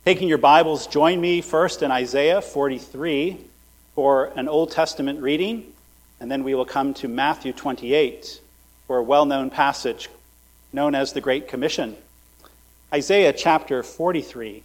Taking your Bibles, join me first in Isaiah 43 for an Old Testament reading, and then we will come to Matthew 28 for a well-known passage known as the Great Commission. Isaiah chapter 43.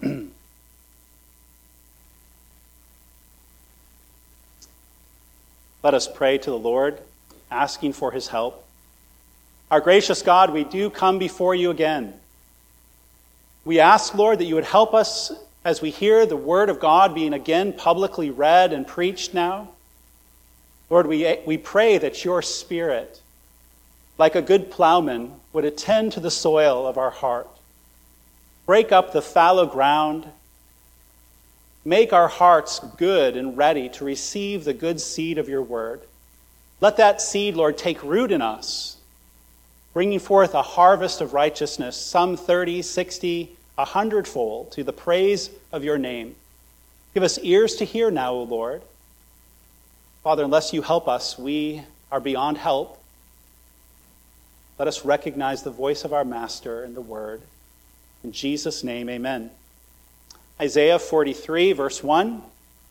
Let us pray to the Lord, asking for his help. Our gracious God, we do come before you again. We ask, Lord, that you would help us as we hear the word of God being again publicly read and preached now. Lord, we pray that your Spirit, like a good plowman, would attend to the soil of our heart. Break up the fallow ground. Make our hearts good and ready to receive the good seed of your word. Let that seed, Lord, take root in us, bringing forth a harvest of righteousness, some 30, 60, 100-fold, to the praise of your name. Give us ears to hear now, O Lord. Father, unless you help us, we are beyond help. Let us recognize the voice of our Master in the word. In Jesus' name, amen. Isaiah 43, verse 1.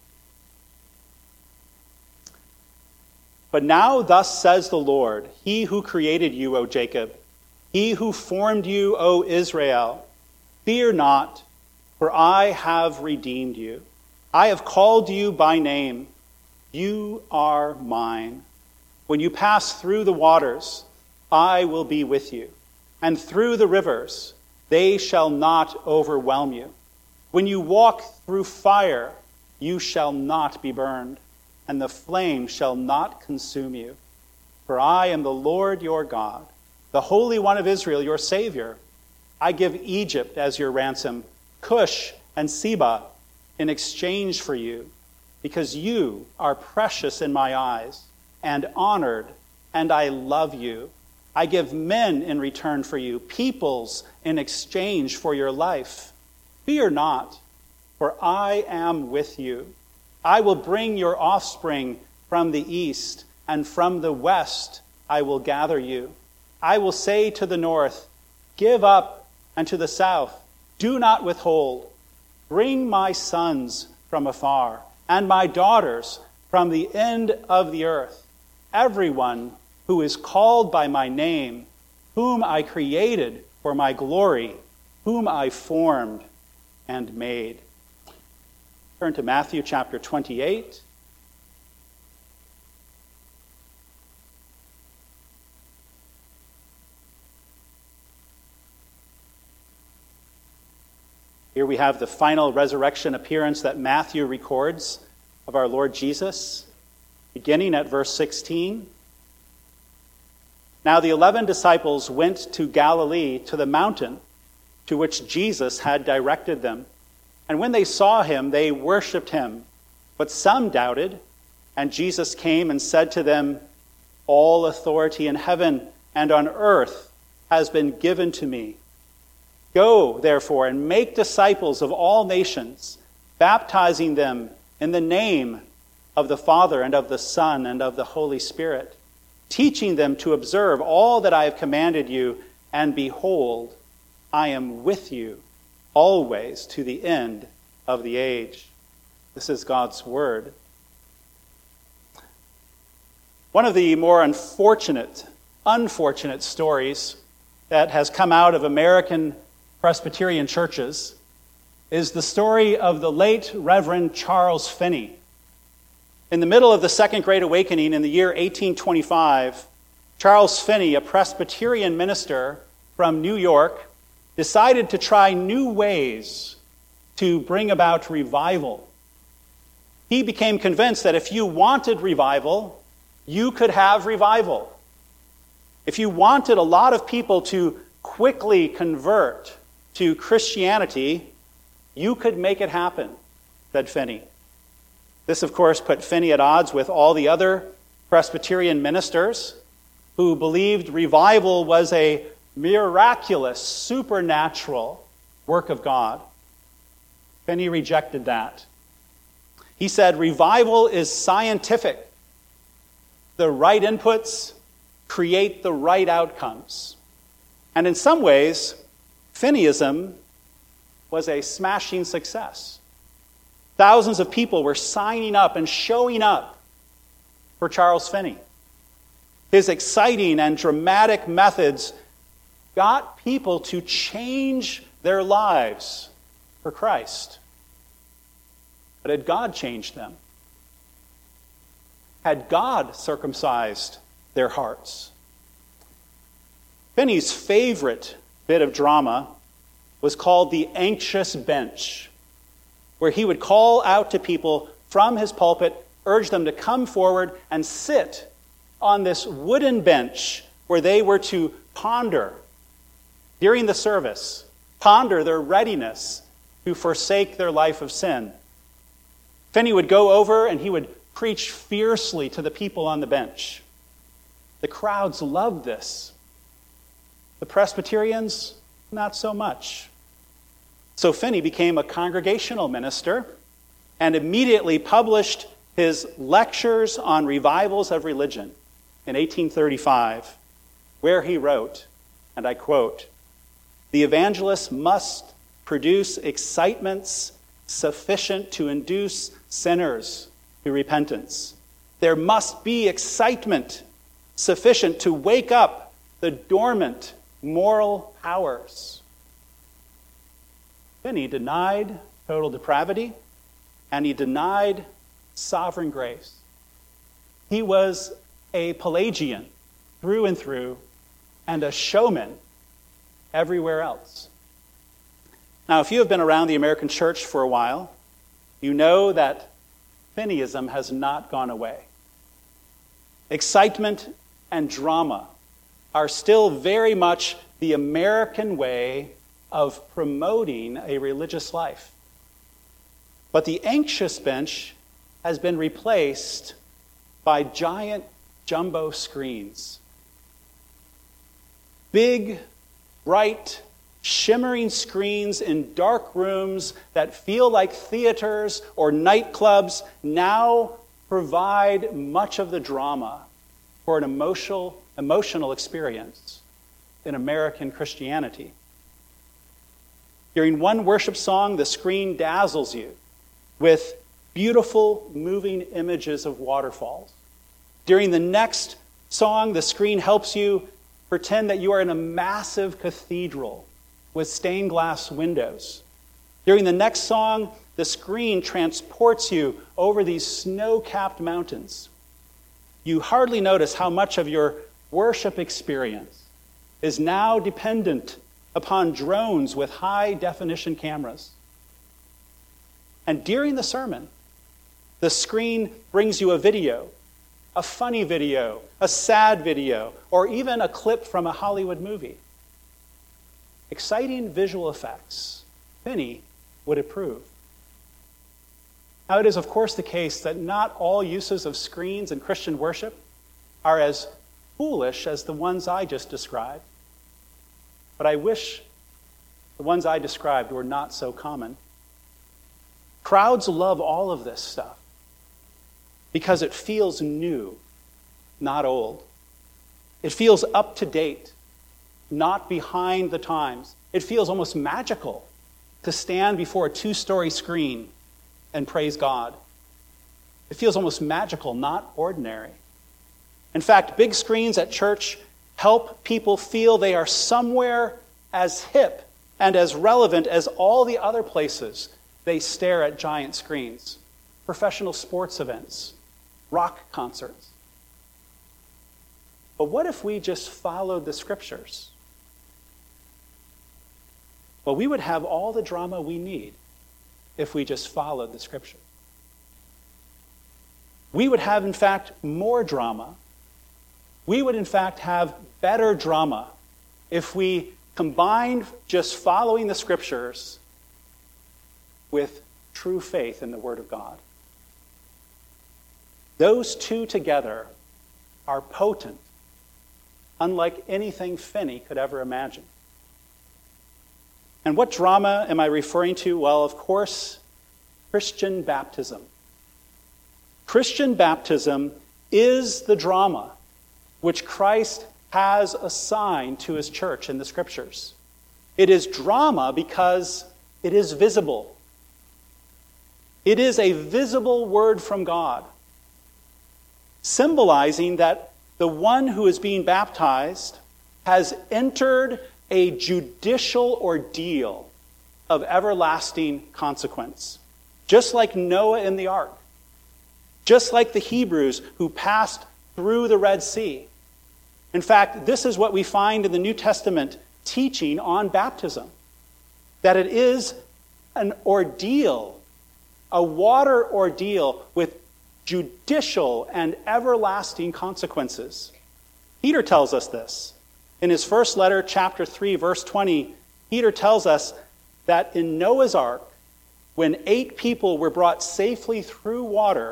But now thus says the Lord, he who created you, O Jacob, he who formed you, O Israel, fear not, for I have redeemed you. I have called you by name. You are mine. When you pass through the waters, I will be with you. And through the rivers, they shall not overwhelm you. When you walk through fire, you shall not be burned, and the flame shall not consume you. For I am the Lord your God, the Holy One of Israel, your Savior. I give Egypt as your ransom, Cush and Seba in exchange for you, because you are precious in my eyes and honored, and I love you. I give men in return for you, peoples in exchange for your life. Fear not, for I am with you. I will bring your offspring from the east, and from the west I will gather you. I will say to the north, give up, and to the south, do not withhold. Bring my sons from afar, and my daughters from the end of the earth. Everyone who is called by my name, whom I created for my glory, whom I formed and made. Turn to Matthew chapter 28. Here we have the final resurrection appearance that Matthew records of our Lord Jesus, beginning at verse 16. Now the 11 disciples went to Galilee, to the mountain to which Jesus had directed them. And when they saw him, they worshipped him. But some doubted, and Jesus came and said to them, all authority in heaven and on earth has been given to me. Go, therefore, and make disciples of all nations, baptizing them in the name of the Father and of the Son and of the Holy Spirit, teaching them to observe all that I have commanded you, and behold, I am with you always to the end of the age. This is God's word. One of the more unfortunate stories that has come out of American Presbyterian churches is the story of the late Reverend Charles Finney. In the middle of the Second Great Awakening in the year 1825, Charles Finney, a Presbyterian minister from New York, decided to try new ways to bring about revival. He became convinced that if you wanted revival, you could have revival. If you wanted a lot of people to quickly convert to Christianity, you could make it happen, said Finney. This, of course, put Finney at odds with all the other Presbyterian ministers who believed revival was a miraculous, supernatural work of God. Finney rejected that. He said, revival is scientific. The right inputs create the right outcomes. And in some ways, Finneyism was a smashing success. Thousands of people were signing up and showing up for Charles Finney. His exciting and dramatic methods got people to change their lives for Christ. But had God changed them? Had God circumcised their hearts? Finney's favorite bit of drama was called the anxious bench, where he would call out to people from his pulpit, urge them to come forward and sit on this wooden bench where they were to ponder during the service, ponder their readiness to forsake their life of sin. Finney would go over and he would preach fiercely to the people on the bench. The crowds loved this. The Presbyterians, not so much. So Finney became a congregational minister and immediately published his lectures on revivals of religion in 1835, where he wrote, and I quote, "The evangelist must produce excitements sufficient to induce sinners to repentance. There must be excitement sufficient to wake up the dormant moral powers." Finney denied total depravity, and he denied sovereign grace. He was a Pelagian through and through, and a showman everywhere else. Now, if you have been around the American church for a while, you know that Finneyism has not gone away. Excitement and drama are still very much the American way of promoting a religious life. But the anxious bench has been replaced by giant jumbo screens. Big, bright, shimmering screens in dark rooms that feel like theaters or nightclubs now provide much of the drama for an emotional experience in American Christianity. During one worship song, the screen dazzles you with beautiful, moving images of waterfalls. During the next song, the screen helps you pretend that you are in a massive cathedral with stained glass windows. During the next song, the screen transports you over these snow-capped mountains. You hardly notice how much of your worship experience is now dependent upon drones with high-definition cameras. And during the sermon, the screen brings you a video, a funny video, a sad video, or even a clip from a Hollywood movie. Exciting visual effects. Finney would approve. Now, it is, of course, the case that not all uses of screens in Christian worship are as foolish as the ones I just described. But I wish the ones I described were not so common. Crowds love all of this stuff because it feels new, not old. It feels up to date, not behind the times. It feels almost magical to stand before a 2-story screen and praise God. It feels almost magical, not ordinary. In fact, big screens at church help people feel they are somewhere as hip and as relevant as all the other places they stare at giant screens. Professional sports events, rock concerts. But what if we just followed the scriptures? Well, we would have all the drama we need if we just followed the scripture. We would have, in fact, more drama. We would, in fact, have better drama if we combined just following the scriptures with true faith in the Word of God. Those two together are potent, unlike anything Finney could ever imagine. And what drama am I referring to? Well, of course, Christian baptism. Christian baptism is the drama which Christ has assigned to his church in the scriptures. It is drama because it it is visible. It is a visible word from God, symbolizing that the one who is being baptized has entered a judicial ordeal of everlasting consequence, just like Noah in the ark, just like the Hebrews who passed through the Red Sea. In fact, this is what we find in the New Testament teaching on baptism, that it is an ordeal, a water ordeal with judicial and everlasting consequences. Peter tells us this. In his first letter, chapter 3, verse 20, Peter tells us that in Noah's ark, when 8 people were brought safely through water,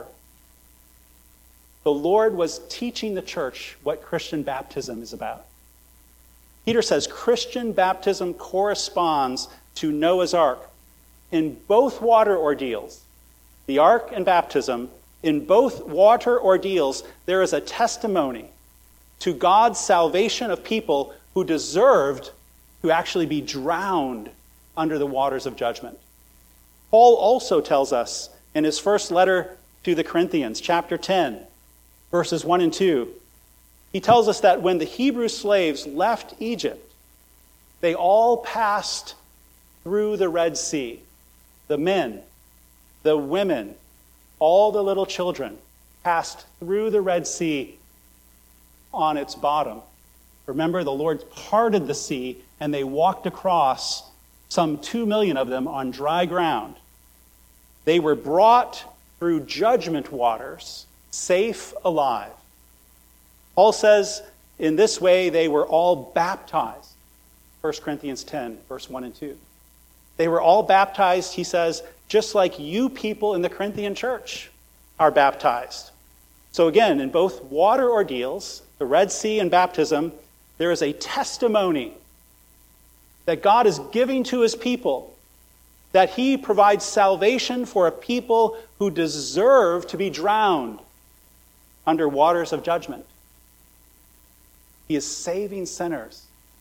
the Lord was teaching the church what Christian baptism is about. Peter says Christian baptism corresponds to Noah's ark. In both water ordeals, the ark and baptism, in both water ordeals, there is a testimony to God's salvation of people who deserved to actually be drowned under the waters of judgment. Paul also tells us in his first letter to the Corinthians, chapter 10, verses 1 and 2, he tells us that when the Hebrew slaves left Egypt, they all passed through the Red Sea. The men, the women, all the little children passed through the Red Sea on its bottom. Remember, the Lord parted the sea and they walked across, some 2 million of them, on dry ground. They were brought through judgment waters, safe, alive. Paul says in this way they were all baptized. 1 Corinthians 10, verse 1 and 2. They were all baptized, he says, just like you people in the Corinthian church are baptized. So again, in both water ordeals, the Red Sea and baptism, there is a testimony that God is giving to his people, that he provides salvation for a people who deserve to be drowned under waters of judgment. He is saving sinners.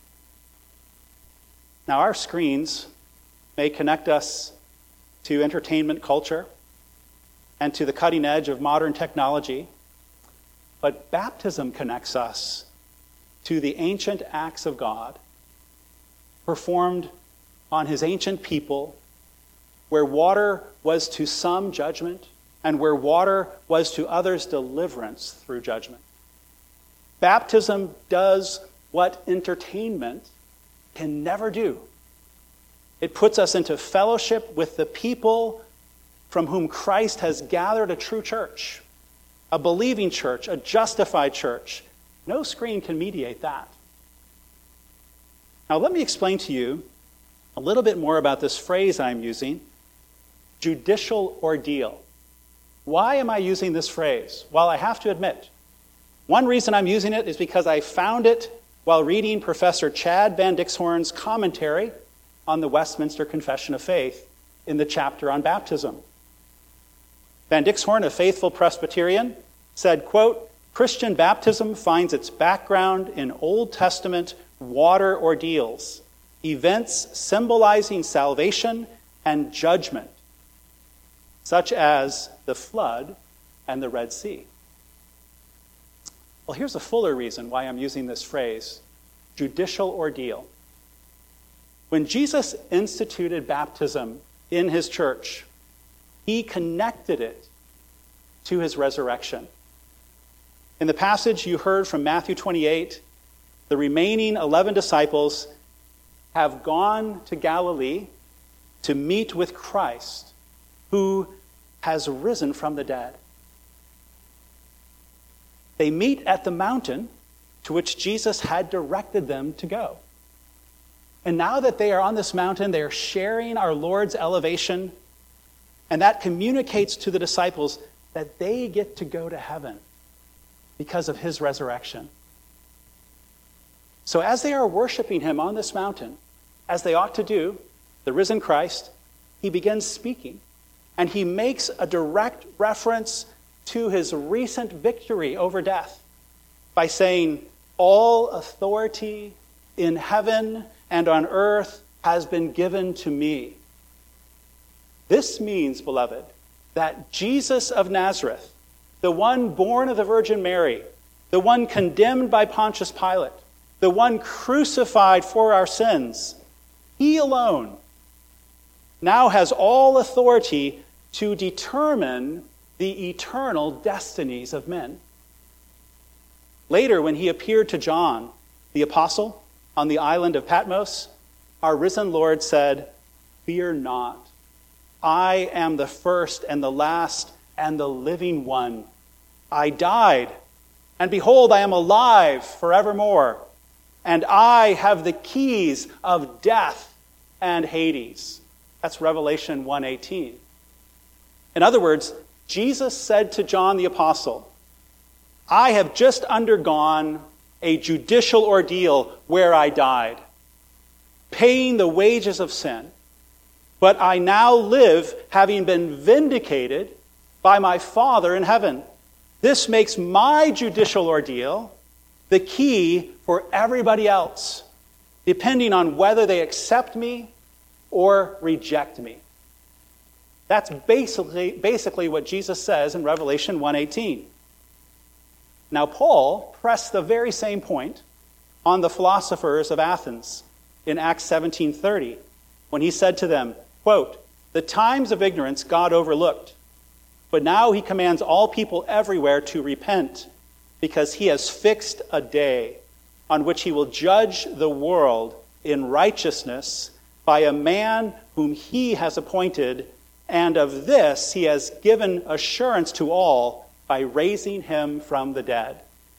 Now, our screens may connect us to entertainment culture and to the cutting edge of modern technology, but baptism connects us to the ancient acts of God performed on his ancient people, where water was to some judgment and where water was to others deliverance through judgment. Baptism does what entertainment can never do. It puts us into fellowship with the people from whom Christ has gathered a true church, a believing church, a justified church. No screen can mediate that. Now, let me explain to you a little bit more about this phrase I'm using, judicial ordeal. Why am I using this phrase? Well, I have to admit, one reason I'm using it is because I found it while reading Professor Chad Van Dixhoorn's commentary on the Westminster Confession of Faith in the chapter on baptism. Van Dixhoorn, a faithful Presbyterian, said, quote, Christian baptism finds its background in Old Testament water ordeals, events symbolizing salvation and judgment, such as the flood and the Red Sea. Well, here's a fuller reason why I'm using this phrase, judicial ordeal. When Jesus instituted baptism in his church, he connected it to his resurrection. In the passage you heard from Matthew 28, the remaining 11 disciples have gone to Galilee to meet with Christ, who has risen from the dead. They meet at the mountain to which Jesus had directed them to go. And now that they are on this mountain, they are sharing our Lord's elevation, and that communicates to the disciples that they get to go to heaven because of his resurrection. So as they are worshiping him on this mountain, as they ought to do, the risen Christ, he begins speaking. And he makes a direct reference to his recent victory over death by saying, all authority in heaven and on earth has been given to me. This means, beloved, that Jesus of Nazareth, the one born of the Virgin Mary, the one condemned by Pontius Pilate, the one crucified for our sins, he alone now has all authority to determine the eternal destinies of men. Later, when he appeared to John, the apostle, on the island of Patmos, our risen Lord said, "Fear not. I am the first and the last and the living one. I died, and behold, I am alive forevermore, and I have the keys of death and Hades." That's Revelation 1:18. In other words, Jesus said to John the apostle, "I have just undergone a judicial ordeal where I died, paying the wages of sin. But I now live, having been vindicated by my Father in heaven. This makes my judicial ordeal the key for everybody else, depending on whether they accept me or reject me." That's basically what Jesus says in Revelation 1:18. Now, Paul pressed the very same point on the philosophers of Athens in Acts 17:30, when he said to them, quote, "The times of ignorance God overlooked, but now he commands all people everywhere to repent, because he has fixed a day on which he will judge the world in righteousness by a man whom he has appointed, and of this he has given assurance to all by raising him from the dead."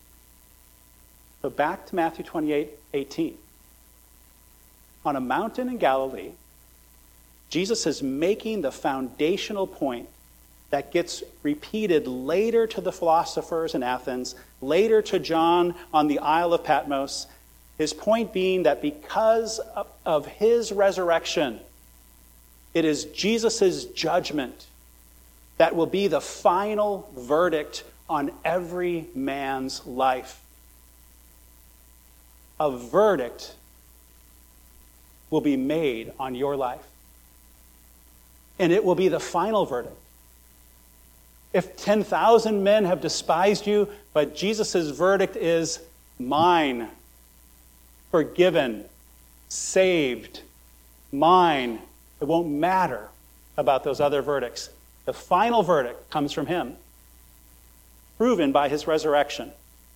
So back to Matthew 28:18. On a mountain in Galilee, Jesus is making the foundational point that gets repeated later to the philosophers in Athens, later to John on the Isle of Patmos. His point being that because of his resurrection, it is Jesus' judgment that will be the final verdict on every man's life. A verdict will be made on your life. And it will be the final verdict. If 10,000 men have despised you, but Jesus' verdict is mine, forgiven, saved, mine. It won't matter about those other verdicts. The final verdict comes from him, proven by his resurrection.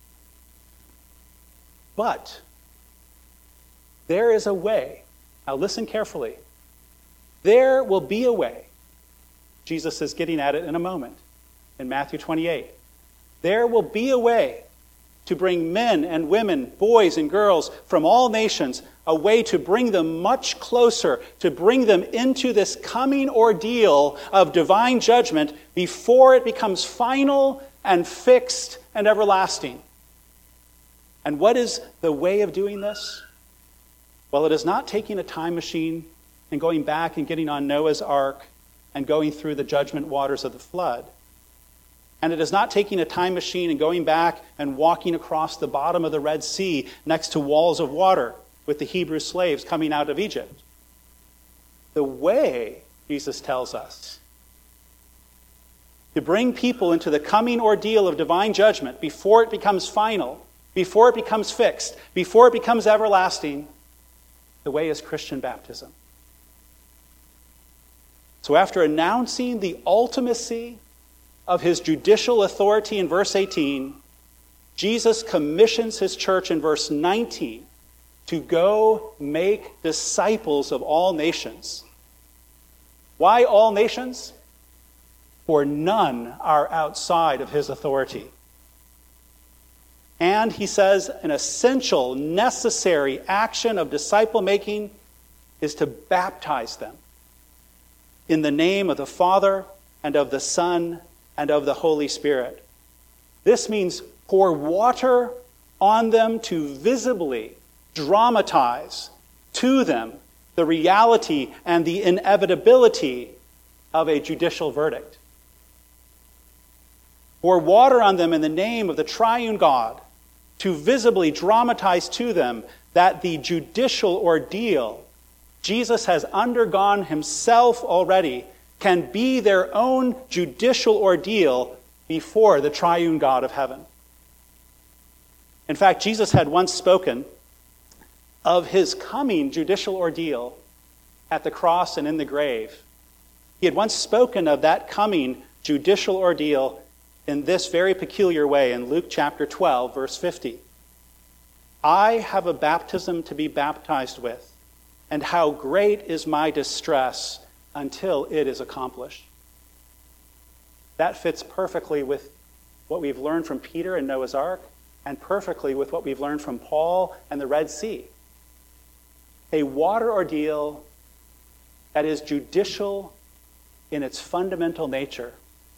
But there is a way. Now listen carefully. There will be a way. Jesus is getting at it in a moment in Matthew 28. There will be a way to bring men and women, boys and girls from all nations, a way to bring them much closer, to bring them into this coming ordeal of divine judgment before it becomes final and fixed and everlasting. And what is the way of doing this? Well, it is not taking a time machine and going back and getting on Noah's ark and going through the judgment waters of the flood. And it is not taking a time machine and going back and walking across the bottom of the Red Sea next to walls of water with the Hebrew slaves coming out of Egypt. The way, Jesus tells us, to bring people into the coming ordeal of divine judgment before it becomes final, before it becomes fixed, before it becomes everlasting, the way is Christian baptism. So after announcing the ultimacy of his judicial authority in verse 18, Jesus commissions his church in verse 19 to go make disciples of all nations. Why all nations? For none are outside of his authority. And he says an essential, necessary action of disciple making is to baptize them in the name of the Father and of the Son and of the Holy Spirit. This means pour water on them to visibly dramatize to them the reality and the inevitability of a judicial verdict. Pour water on them in the name of the triune God to visibly dramatize to them that the judicial ordeal Jesus has undergone himself already can be their own judicial ordeal before the triune God of heaven. In fact, Jesus had once spoken of his coming judicial ordeal at the cross and in the grave. He had once spoken of that coming judicial ordeal in this very peculiar way in Luke chapter 12, verse 50. I have a baptism to be baptized with, and how great is my distress until it is accomplished. That fits perfectly with what we've learned from Peter and Noah's Ark, and perfectly with what we've learned from Paul and the Red Sea. A water ordeal that is judicial in its fundamental nature.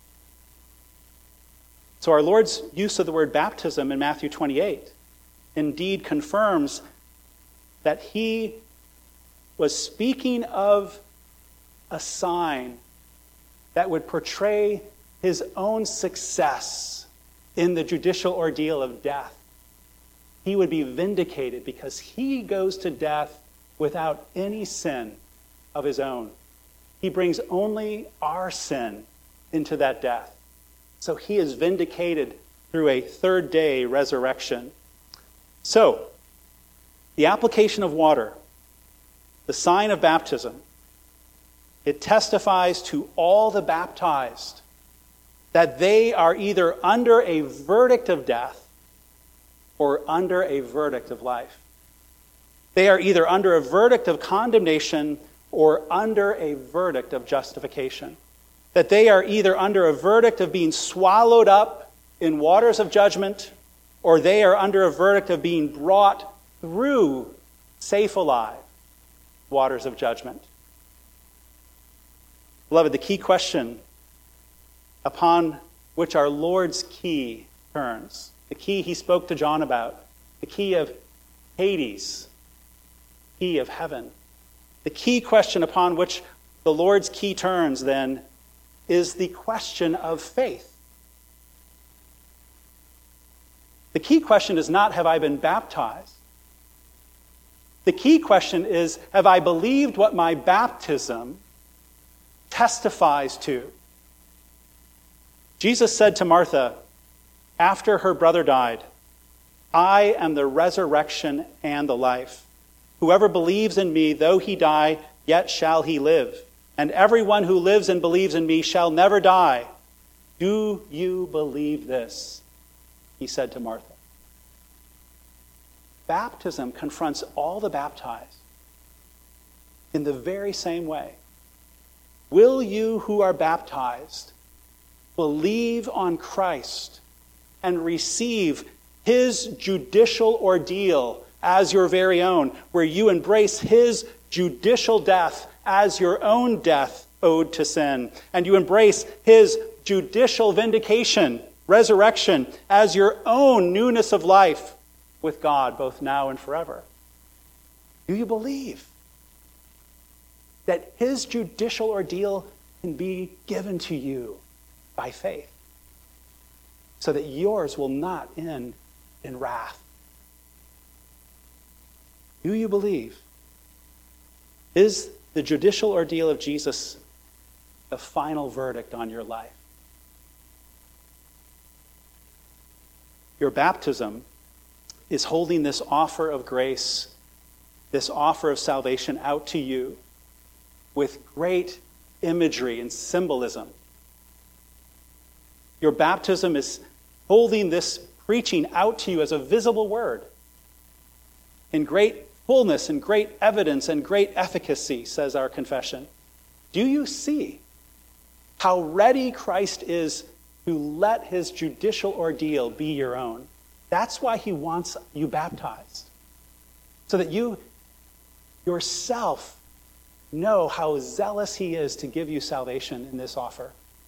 So our Lord's use of the word baptism in Matthew 28 indeed confirms that he was speaking of a sign that would portray his own success in the judicial ordeal of death. He would be vindicated because he goes to death without any sin of his own. He brings only our sin into that death. So he is vindicated through a third-day resurrection. So, the application of water, the sign of baptism, it testifies to all the baptized that they are either under a verdict of death or under a verdict of life. They are either under a verdict of condemnation or under a verdict of justification. That they are either under a verdict of being swallowed up in waters of judgment, or they are under a verdict of being brought through safe alive waters of judgment. Beloved, the key question upon which our Lord's key turns, the key he spoke to John about, the key of Hades, key of heaven, the key question upon which the Lord's key turns, then, is the question of faith. The key question is not, have I been baptized? The key question is, have I believed what my baptism testifies to? Jesus said to Martha, after her brother died, I am the resurrection and the life. Whoever believes in me, though he die, yet shall he live. And everyone who lives and believes in me shall never die. Do you believe this? He said to Martha. Baptism confronts all the baptized in the very same way. Will you who are baptized believe on Christ and receive his judicial ordeal as your very own, where you embrace his judicial death as your own death owed to sin, and you embrace his judicial vindication, resurrection, as your own newness of life with God, both now and forever? Do you believe that his judicial ordeal can be given to you by faith, so that yours will not end in wrath? Do you believe? Is the judicial ordeal of Jesus the final verdict on your life? Your baptism is holding this offer of grace, this offer of salvation out to you with great imagery and symbolism. Your baptism is holding this preaching out to you as a visible word in great fullness and great evidence and great efficacy, says our confession. Do you see how ready Christ is to let his judicial ordeal be your own? That's why he wants you baptized, so that you yourself know how zealous he is to give you salvation in this offer.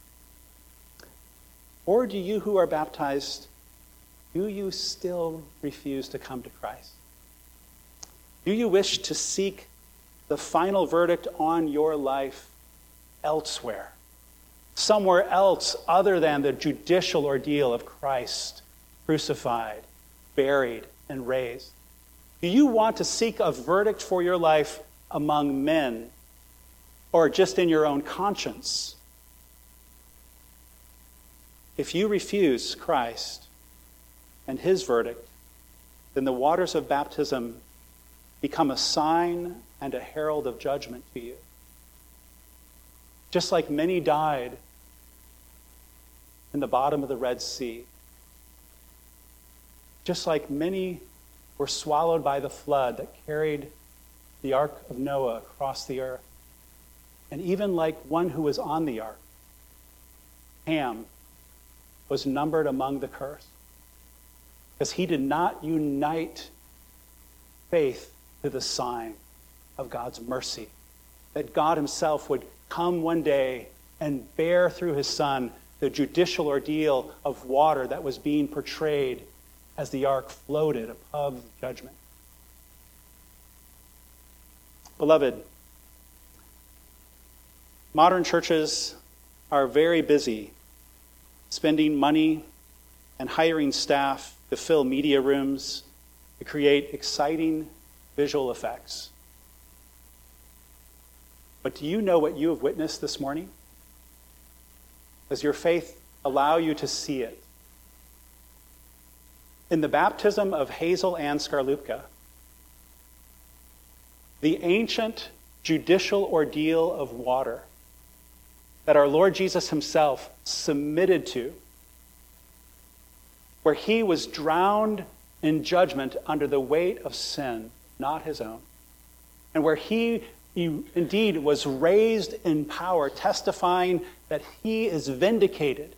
Or do you who are baptized, do you still refuse to come to Christ? Do you wish to seek the final verdict on your life elsewhere? Somewhere else other than the judicial ordeal of Christ, crucified, buried, and raised? Do you want to seek a verdict for your life among men or just in your own conscience. If you refuse Christ and his verdict, then the waters of baptism become a sign and a herald of judgment to you. Just like many died in the bottom of the Red Sea, just like many were swallowed by the flood that carried the ark of Noah across the earth, and even like one who was on the ark, Ham, was numbered among the cursed, because he did not unite faith to the sign of God's mercy, that God himself would come one day and bear through his Son the judicial ordeal of water that was being portrayed as the ark floated above judgment. Beloved, modern churches are very busy spending money and hiring staff to fill media rooms to create exciting visual effects. But do you know what you have witnessed this morning? Does your faith allow you to see it? In the baptism of Hazel Ann Skarlupka, the ancient judicial ordeal of water that our Lord Jesus himself submitted to, where he was drowned in judgment under the weight of sin, not his own, and where he indeed was raised in power, testifying that he is vindicated.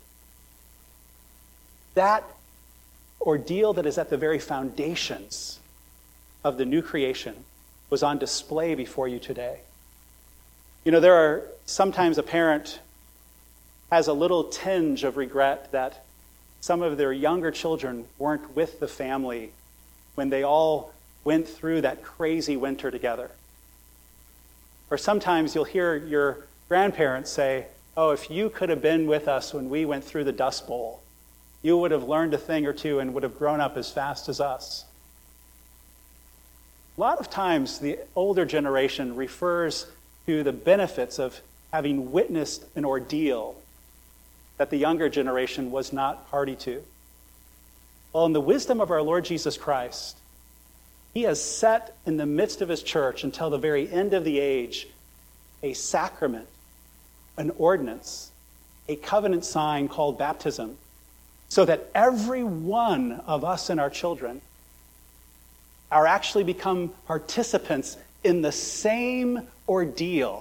That ordeal that is at the very foundations of the new creation was on display before you today. You know, there are sometimes a parent has a little tinge of regret that some of their younger children weren't with the family when they all went through that crazy winter together. Or sometimes you'll hear your grandparents say, "Oh, if you could have been with us when we went through the Dust Bowl, you would have learned a thing or two and would have grown up as fast as us." A lot of times the older generation refers to the benefits of having witnessed an ordeal that the younger generation was not party to. Well, in the wisdom of our Lord Jesus Christ, he has set in the midst of his church until the very end of the age a sacrament, an ordinance, a covenant sign called baptism, so that every one of us and our children are actually become participants in the same ordeal.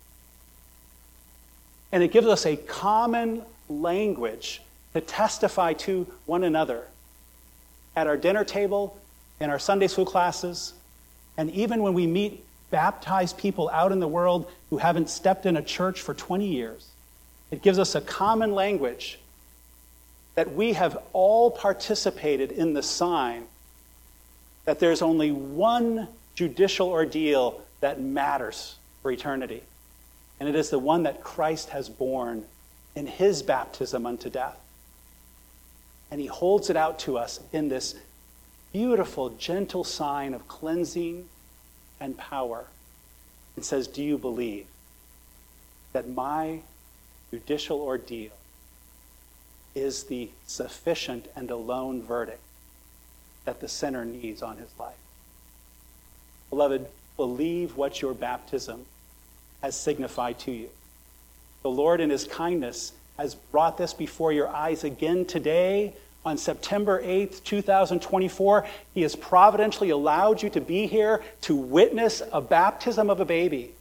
And it gives us a common language to testify to one another at our dinner table, in our Sunday school classes, and even when we meet baptized people out in the world who haven't stepped in a church for 20 years. It gives us a common language that we have all participated in the sign that there's only one judicial ordeal that matters for eternity. And it is the one that Christ has borne in his baptism unto death. And he holds it out to us in this beautiful, gentle sign of cleansing and power. And says, do you believe that my judicial ordeal is the sufficient and alone verdict that the sinner needs on his life? Beloved, believe what your baptism has signified to you. The Lord in his kindness has brought this before your eyes again today on September 8th, 2024. He has providentially allowed you to be here to witness a baptism of a baby.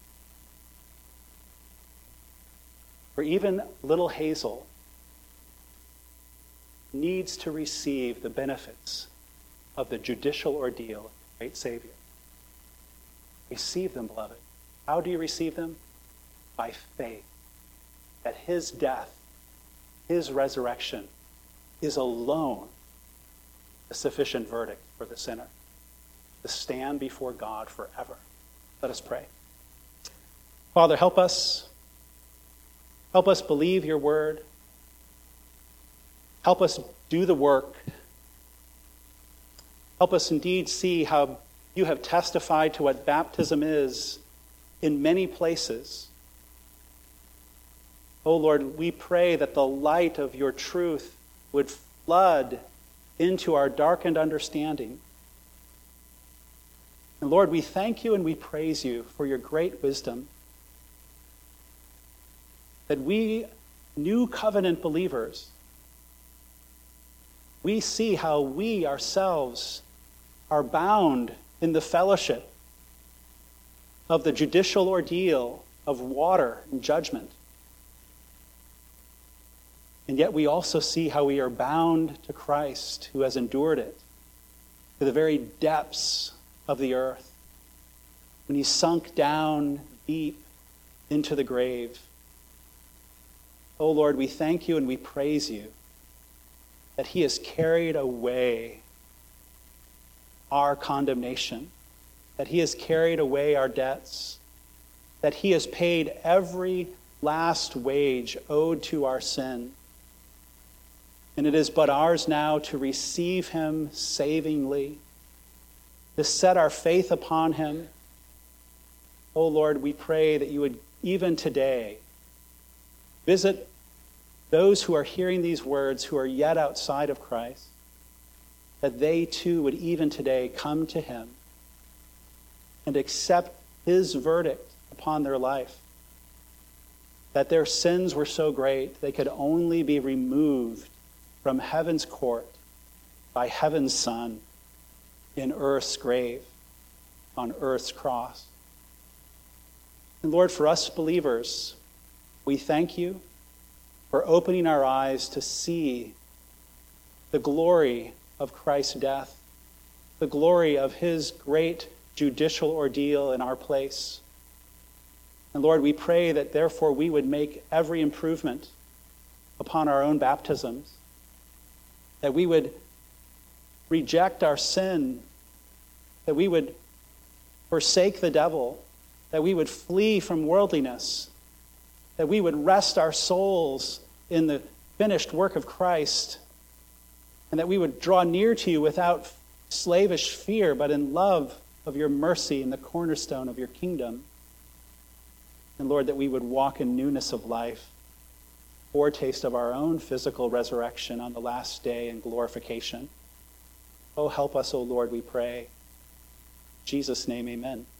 For even little Hazel needs to receive the benefits of the judicial ordeal of the great Savior. Receive them, beloved. How do you receive them? By faith that his death, his resurrection, is alone a sufficient verdict for the sinner to stand before God forever. Let us pray. Father, help us. Help us believe your word. Help us do the work. Help us indeed see how you have testified to what baptism is in many places O Lord, we pray that the light of your truth would flood into our darkened understanding. And Lord, we thank you and we praise you for your great wisdom, that we, new covenant believers, we see how we ourselves are bound in the fellowship of the judicial ordeal of water and judgment. And yet we also see how we are bound to Christ, who has endured it to the very depths of the earth, when he sunk down deep into the grave. Oh Lord, we thank you and we praise you that he has carried away our condemnation, that he has carried away our debts, that he has paid every last wage owed to our sin. And it is but ours now to receive him savingly, to set our faith upon him. Oh Lord, we pray that you would even today visit those who are hearing these words who are yet outside of Christ, that they too would even today come to him and accept his verdict upon their life, that their sins were so great they could only be removed from heaven's court by heaven's Son in earth's grave, on earth's cross. And Lord, for us believers, we thank you for opening our eyes to see the glory of Christ's death, the glory of his great judicial ordeal in our place. And Lord, we pray that therefore we would make every improvement upon our own baptisms, that we would reject our sin, that we would forsake the devil, that we would flee from worldliness, that we would rest our souls in the finished work of Christ, and that we would draw near to you without slavish fear, but in love of your mercy and the cornerstone of your kingdom. And Lord, that we would walk in newness of life, foretaste of our own physical resurrection on the last day in glorification. Oh, help us, O Lord, we pray. In Jesus' name, amen.